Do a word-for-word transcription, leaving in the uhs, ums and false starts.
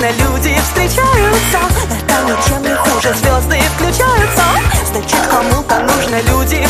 нужно, люди встречаются. Это ничем не хуже, звезды включаются. Значит, кому-то нужно, люди